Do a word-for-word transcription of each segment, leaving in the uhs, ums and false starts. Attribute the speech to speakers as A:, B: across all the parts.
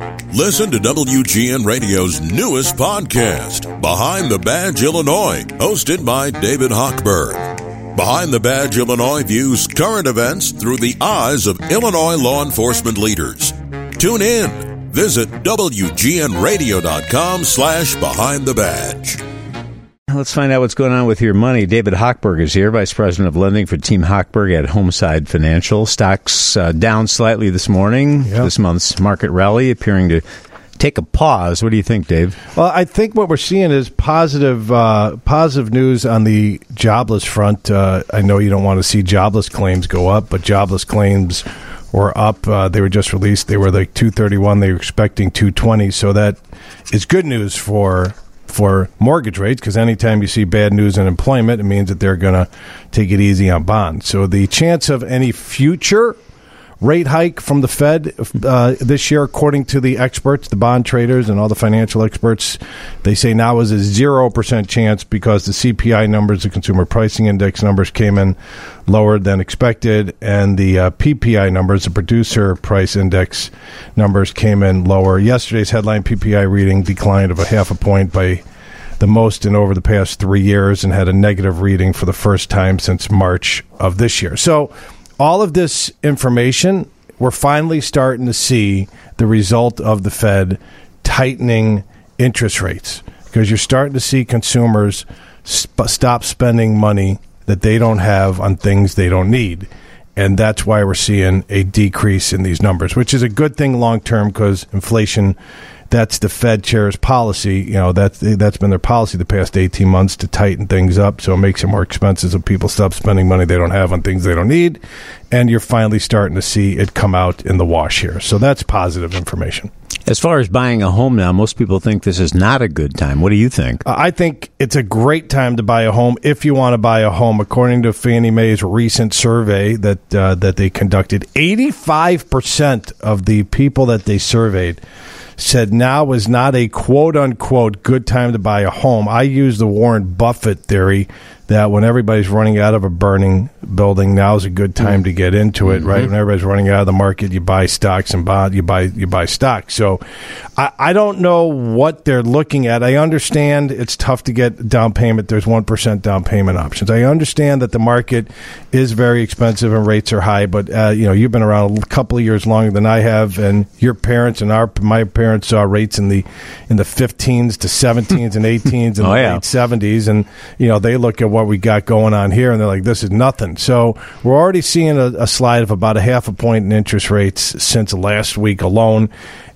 A: Listen to W G N Radio's newest podcast, Behind the Badge Illinois, hosted by David Hochberg. Behind the Badge Illinois views current events through the eyes of Illinois law enforcement leaders. Tune in. Visit W G N radio dot com slash behind the badge.
B: Let's find out what's going on with your money. David Hochberg is here, Vice President of Lending for Team Hochberg at Homeside Financial. Stocks uh, down slightly this morning. Yep. This month's market rally appearing to take a pause. What do you think, Dave?
C: Well, I think what we're seeing is positive uh, positive news on the jobless front. Uh, I know you don't want to see jobless claims go up, but jobless claims were up. Uh, they were just released. They were like two thirty-one. They were expecting two twenty. So that is good news for for mortgage rates, because anytime you see bad news in employment, it means that they're going to take it easy on bonds. So the chance of any future rate hike from the Fed uh, this year, according to the experts, the bond traders and all the financial experts, they say now is a zero percent chance, because the C P I numbers, the Consumer Pricing Index numbers, came in lower than expected, and the uh, P P I numbers, the Producer Price Index numbers, came in lower. Yesterday's headline P P I reading declined of a half a point, by the most in over the past three years, and had a negative reading for the first time since March of this year. So all of this information, we're finally starting to see the result of the Fed tightening interest rates, because you're starting to see consumers sp- stop spending money that they don't have on things they don't need. And that's why we're seeing a decrease in these numbers, which is a good thing long term, because inflation, that's the Fed chair's policy. You know, that's, that's been their policy the past eighteen months, to tighten things up. So it makes it more expensive, so people stop spending money they don't have on things they don't need. And you're finally starting to see it come out in the wash here. So that's positive information.
B: As far as buying a home now, most people think this is not a good time. What do you think?
C: I think it's a great time to buy a home if you want to buy a home. According to Fannie Mae's recent survey that uh, that they conducted, eighty-five percent of the people that they surveyed said now is not a quote-unquote good time to buy a home. I use the Warren Buffett theory that when everybody's running out of a burning building, now is a good time mm-hmm. to get into it, right? Mm-hmm. When everybody's running out of the market, you buy stocks and bond, you buy you buy stocks. So I, I don't know what they're looking at. I understand it's tough to get down payment. There's one percent down payment options. I understand that the market is very expensive and rates are high, but uh, you know, you've been around a couple of years longer than I have, and your parents and our my parents saw rates in the in the fifteens to seventeens and eighteens and oh, the yeah. late seventies, and you know, they look at what we got going on here, and they're like, this is nothing. So we're already seeing a, a slide of about a half a point in interest rates since last week alone.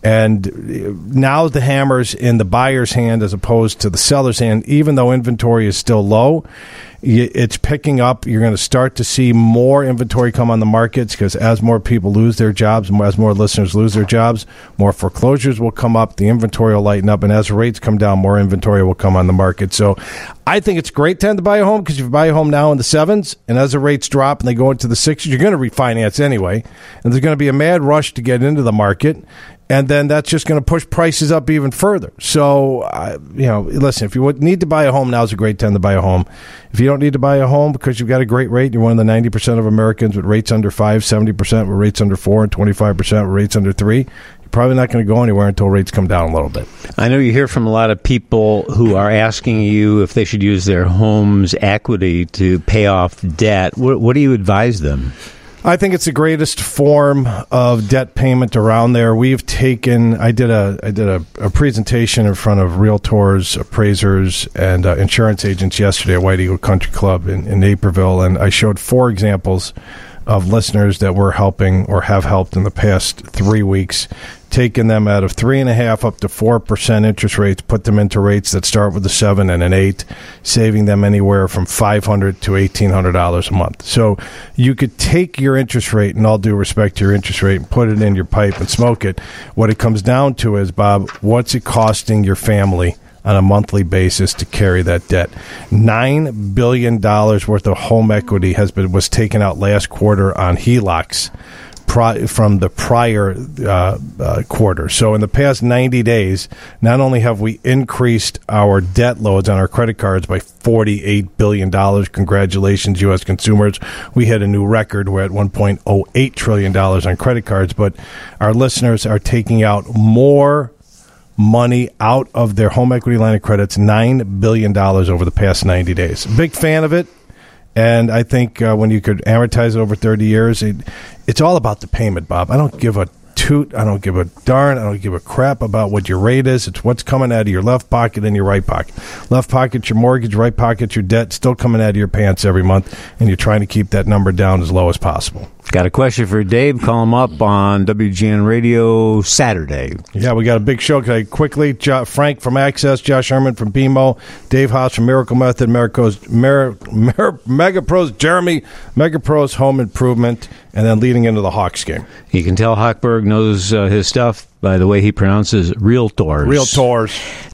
C: And now the hammer's in the buyer's hand as opposed to the seller's hand. Even though inventory is still low, it's picking up. You're going to start to see more inventory come on the markets, because as more people lose their jobs, as more listeners lose their jobs, more foreclosures will come up, the inventory will lighten up, and as rates come down, more inventory will come on the market. So I think it's a great time to buy a home, because if you buy a home now in the sevens, and as the rates drop and they go into the sixes, you're going to refinance anyway, and there's going to be a mad rush to get into the market. And then that's just going to push prices up even further. So, uh, you know, listen, if you would need to buy a home, now is a great time to buy a home. If you don't need to buy a home because you've got a great rate, you're one of the ninety percent of Americans with rates under five, seventy percent with rates under four, and twenty-five percent with rates under three, you're probably not going to go anywhere until rates come down a little bit.
B: I know you hear from a lot of people who are asking you if they should use their home's equity to pay off debt. What, what do you advise them?
C: I think it's the greatest form of debt payment around there. We've taken, I did a, I did a, a presentation in front of realtors, appraisers, and uh, insurance agents yesterday at White Eagle Country Club in, in Naperville, and I showed four examples of listeners that we're helping or have helped in the past three weeks, taking them out of three and a half up to four percent interest rates, put them into rates that start with a seven and an eight, saving them anywhere from five hundred to eighteen hundred dollars a month. So you could take your interest rate, and all due respect to your interest rate, and put it in your pipe and smoke it. What it comes down to is, Bob, what's it costing your family on a monthly basis to carry that debt? Nine billion dollars worth of home equity has been was taken out last quarter on H E L O Cs. pri- from the prior uh, uh, quarter. So in the past ninety days, not only have we increased our debt loads on our credit cards by forty-eight billion dollars. Congratulations, U S consumers. We hit a new record. We're at one point oh eight trillion dollars on credit cards, but our listeners are taking out more money out of their home equity line of credits, nine billion dollars over the past ninety days. Big fan of it. And I think uh, when you could amortize it over thirty years, it, it's all about the payment, Bob. I don't give a toot. I don't give a darn. I don't give a crap about what your rate is. It's what's coming out of your left pocket and your right pocket. Left pocket, your mortgage, right pocket, your debt, still coming out of your pants every month, and you're trying to keep that number down as low as possible.
B: Got a question for Dave. Call him up on W G N Radio Saturday.
C: Yeah, we got a big show. Can I quickly? Jo- Frank from Access, Josh Herman from B M O, Dave Haas from Miracle Method, America's, Mer- Mer- Mega Pros, Jeremy, Mega Pros Home Improvement, and then leading into the Hawks game.
B: You can tell Hochberg knows uh, his stuff by the way he pronounces realtors.
C: Realtors.